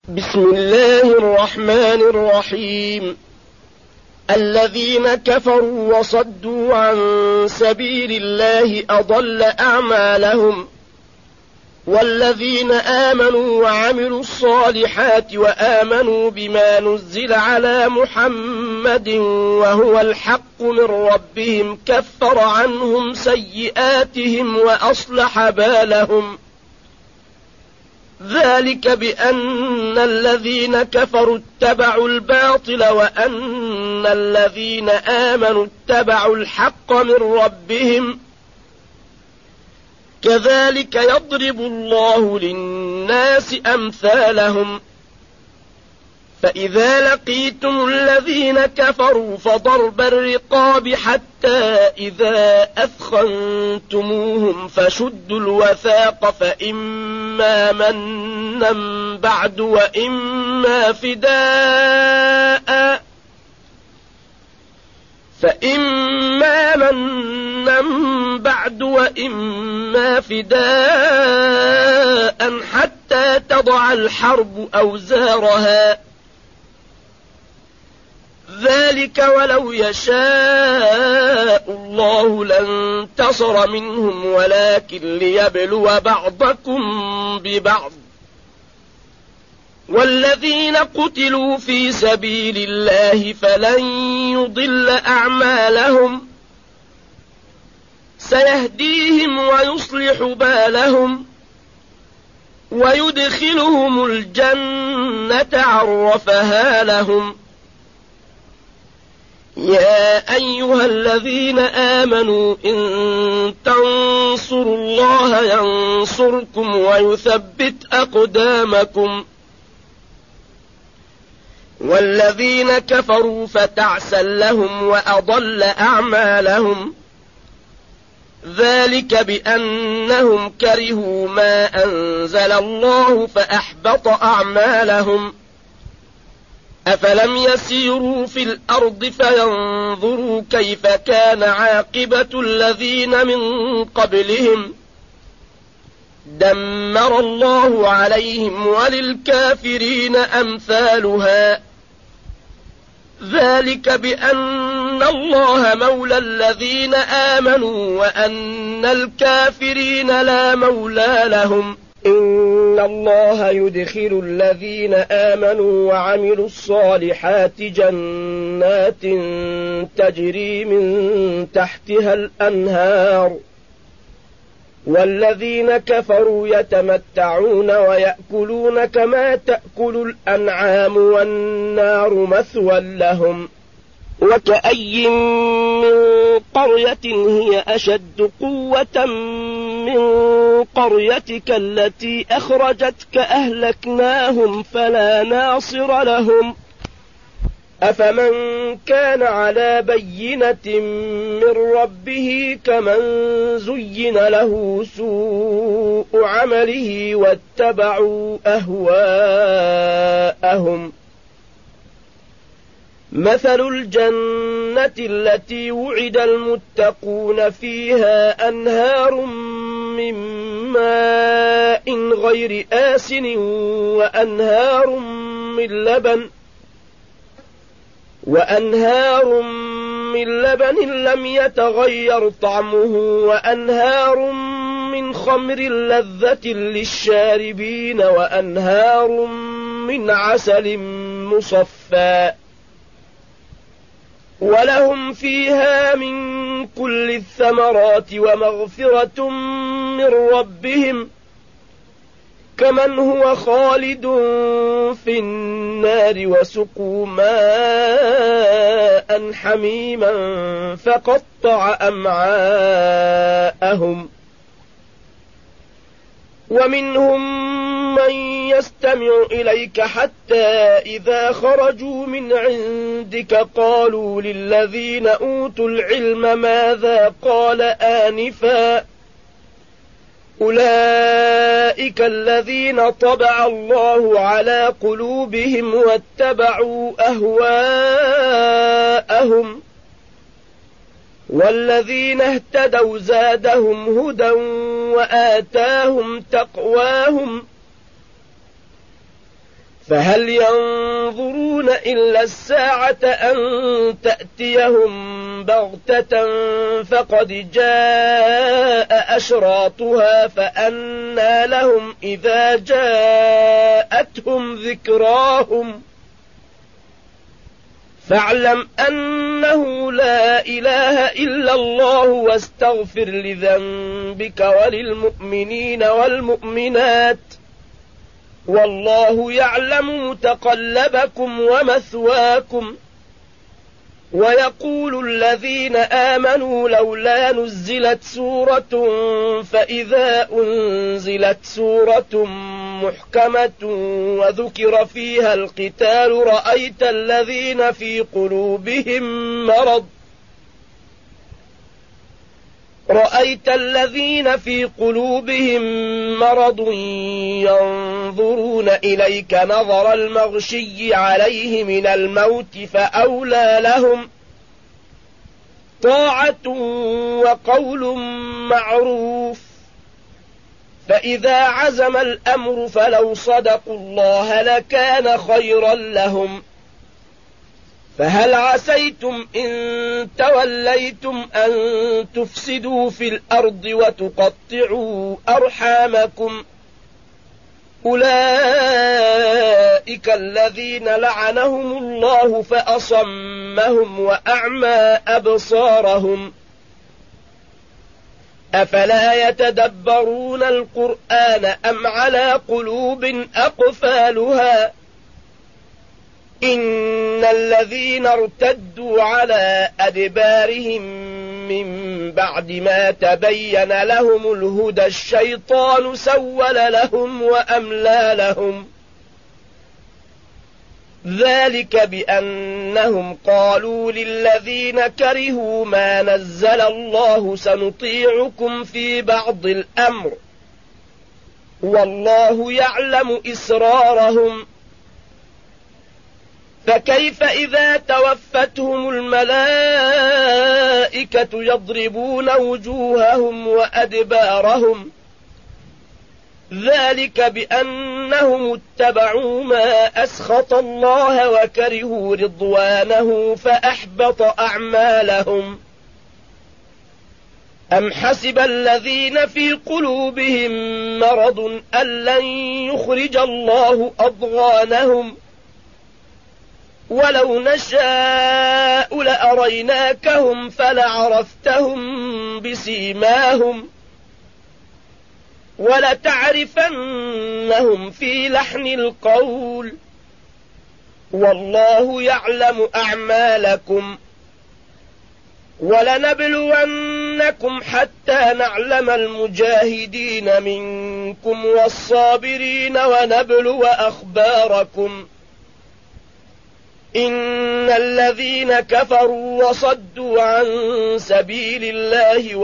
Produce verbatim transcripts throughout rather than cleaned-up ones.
بسم الله الرحمن الرحيم. الذين كفروا وصدوا عن سبيل الله أضل أعمالهم، والذين آمنوا وعملوا الصالحات وآمنوا بما نزل على محمد وهو الحق من ربهم كفر عنهم سيئاتهم وأصلح بالهم. ذلك بأن الذين كفروا اتبعوا الباطل وأن الذين آمنوا اتبعوا الحق من ربهم. كذلك يضرب الله للناس أمثالهم. فإذا لقيتم الذين كفروا فضرب الرقاب حتى إذا أثخنتموهم فشدوا الوثاق فإما منا بعد وإما فداء فإما منا بعد وإما فداء حتى تضع الحرب أوزارها. ذلك ولو يشاء الله لانتصر منهم ولكن ليبلو بعضكم ببعض. والذين قتلوا في سبيل الله فلن يضل أعمالهم، سيهديهم ويصلح بالهم ويدخلهم الجنة عرفها لهم. يا أيها الذين آمنوا إن تنصروا الله ينصركم ويثبت أقدامكم. والذين كفروا فتعسا لهم وأضل أعمالهم. ذلك بأنهم كرهوا ما أنزل الله فأحبط أعمالهم. أفلم يسيروا في الأرض فينظروا كيف كان عاقبة الذين من قبلهم. دمر الله عليهم وللكافرين أمثالها. ذلك بأن الله مولى الذين آمنوا وأن الكافرين لا مولى لهم. إن الله يدخل الذين آمنوا وعملوا الصالحات جنات تجري من تحتها الأنهار، والذين كفروا يتمتعون ويأكلون كما تأكل الأنعام والنار مثوى لهم. وكأي من قرية هي أشد قوة من قريتك التي أخرجتك أهلكناهم فلا ناصر لهم. أفمن كان على بينة من ربه كمن زين له سوء عمله واتبعوا أهواءهم. مثل الجنة التي وعد المتقون فيها أنهار من ماء غير آسن وأنهار من لبن وأنهار من لبن لم يتغير طعمه وأنهار من خمر لذة للشاربين وأنهار من عسل مصفى ولهم فيها من كل الثمرات ومغفرة من ربهم كمن هو خالد في النار وسقوا ماء حميما فقطع أمعاءهم. ومنهم من يستمع إليك حتى إذا خرجوا من عندك قالوا للذين أوتوا العلم ماذا قال آنفا. أولئك الذين طبع الله على قلوبهم واتبعوا أهواءهم. والذين اهتدوا زادهم هدى وآتاهم تقواهم. فهل ينظرون إلا الساعة أن تأتيهم بغتة فقد جاء أشراطها فأنى لهم إذا جاءتهم ذكراهم فاعلم أنه لا إله إلا الله واستغفر لذنبك وللمؤمنين والمؤمنات والله يعلم متقلبكم ومثواكم. ويقول الذين آمنوا لولا نزلت سورة فإذا أنزلت سورة محكمة وذكر فيها القتال رأيت الذين في قلوبهم مرض رأيت الذين في قلوبهم مرض ينظرون إليك نظر المغشي عليه من الموت فأولى لهم طاعة وقول معروف. فإذا عزم الأمر فلو صدقوا الله لكان خيرا لهم. فهل عسيتم إن توليتم أن تفسدوا في الأرض وتقطعوا أرحامكم أولئك الذين لعنهم الله فأصمهم وأعمى أبصارهم أفلا يتدبرون القرآن أم على قلوب أقفالها إن الذين ارتدوا على أدبارهم من بعد ما تبين لهم الهدى الشيطان سول لهم وأملى لهم ذلك بأنهم قالوا للذين كرهوا ما نزل الله سنطيعكم في بعض الأمر والله يعلم إسرارهم فكيف إذا توفتهم الملائكة يضربون وجوههم وأدبارهم ذلك بأنهم اتبعوا ما أسخط الله وكرهوا رضوانه فأحبط أعمالهم أم حسب الذين في قلوبهم مرض أن لن يخرج الله أضغانهم ولو نشاء لأريناكهم فلعرفتهم بسيماهم ولتعرفنهم في لحن القول والله يعلم أعمالكم ولنبلونكم حتى نعلم المجاهدين منكم والصابرين ونبلو أخباركم إن الذين كفروا وصدوا عن سبيل الله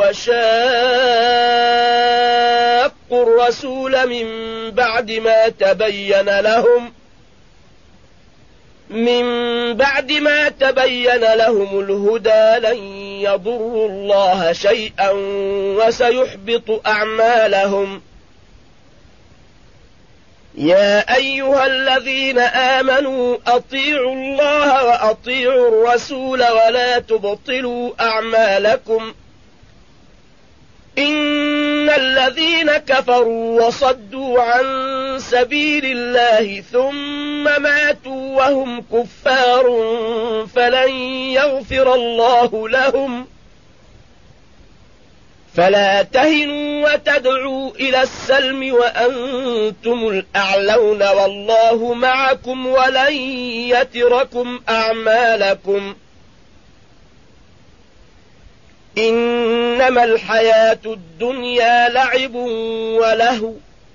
وشاقوا الرسول من بعد ما تبين لهم من بعد ما تبين لهم الهدى لن يضروا الله شيئا وسيحبط أعمالهم يا أيها الذين آمنوا أطيعوا الله وأطيعوا الرسول ولا تبطلوا أعمالكم إن الذين كفروا وصدوا عن سبيل الله ثم ماتوا وهم كفار فلن يغفر الله لهم فلا تهنوا وتدعوا إلى السلم وأنتم الأعلون والله معكم ولن يتركم أعمالكم إنما الحياة الدنيا لعب ولهو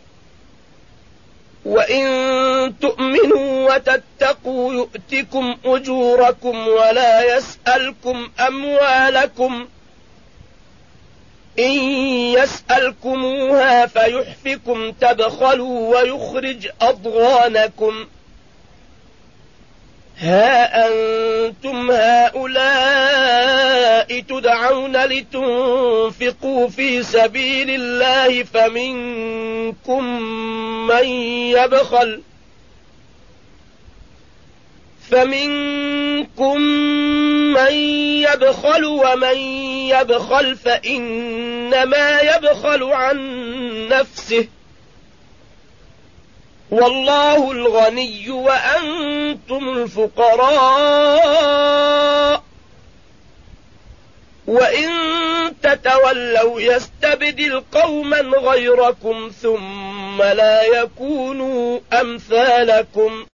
وإن تؤمنوا وتتقوا يؤتكم أجوركم ولا يسألكم أموالكم إن يسألكموها فيحفكم تبخلوا ويخرج أضغانكم ها أنتم هؤلاء تدعون لتنفقوا في سبيل الله فمنكم من يبخل فمنكم من يبخل ومن يبخل فإنما يبخل عن نفسه والله الغني وأنتم الفقراء وإن تتولوا يستبدل قوما غيركم ثم لا يكونوا أمثالكم